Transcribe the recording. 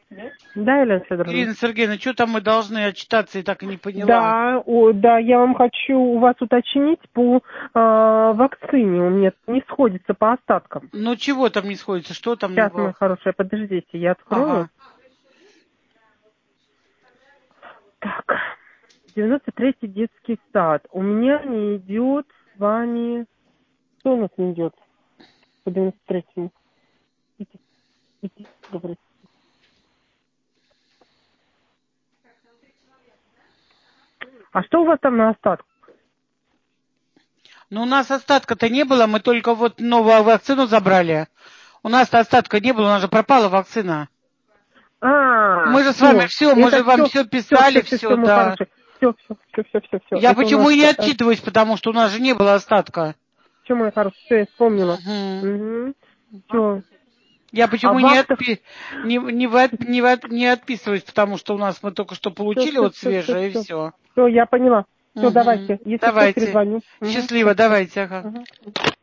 Да, Елена Федоровна? Ирина Сергеевна, что там мы должны отчитаться, и так и не поняла. Да, да, я вам хочу у вас уточнить по вакцине. У меня не сходится по остаткам. Ну, чего там не сходится? Что там? Сейчас, моя хорошая, подождите, я открою. Ага. Так, 93-й детский сад. У меня не идет с вами... Что у нас не идет по 93-му? Идите, говорите. А что у вас там на остатках? Ну, у нас остатка-то не было, мы только вот новую вакцину забрали. У нас-то остатка не было, у нас же пропала вакцина. Мы же с вами все, мы же вам все писали, все, да. Все. Я почему и не отчитываюсь, потому что у нас же не было остатка. Все, мой хороший, все, я вспомнила. Все. Я почему не отписываюсь, потому что у нас мы только что получили вот свежее, и все. Все, я поняла. Все, давайте. Если что, Давайте. перезвоню. Счастливо, давайте. Ага.